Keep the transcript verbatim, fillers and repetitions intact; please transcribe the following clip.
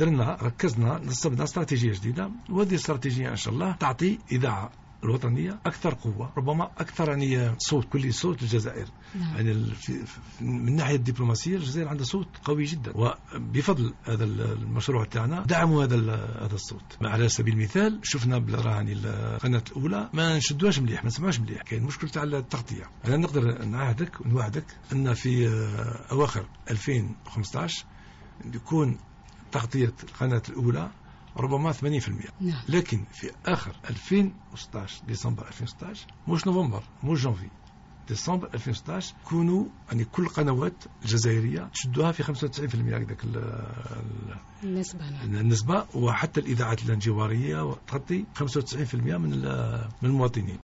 درنا ركزنا نصبنا استراتيجية جديدة، وهذه الاستراتيجية إن شاء الله تعطي إذاعة الوطنية أكثر قوة، ربما أكثر يعني صوت، كل صوت الجزائر. نعم. يعني من الناحية الدبلوماسية الجزائر عندها صوت قوي جدا، وبفضل هذا المشروع تاعنا دعموا هذا هذا الصوت. على سبيل المثال شفنا بالرهاني القناة الأولى ما نشدوهاش مليح، ما نسمعوش مليح، كاين مشكل تاع التغطية. أنا نقدر نعهدك ونوعدك أن في أواخر ألفين وخمسطاش يكون تغطية القناة الأولى ربما ثمانين بالمئة. نعم. لكن في آخر ألفين وستطاش ديسمبر ألفين وستطاش مش نوفمبر مش جانفي ديسمبر ألفين وستطاش كونوا يعني كل القنوات الجزائرية تشدوها في خمسة وتسعين بالمئة هكذاك النسبة. نعم. النسبة، وحتى الإذاعات الجوارية تغطي خمسة وتسعين بالمئة من من المواطنين.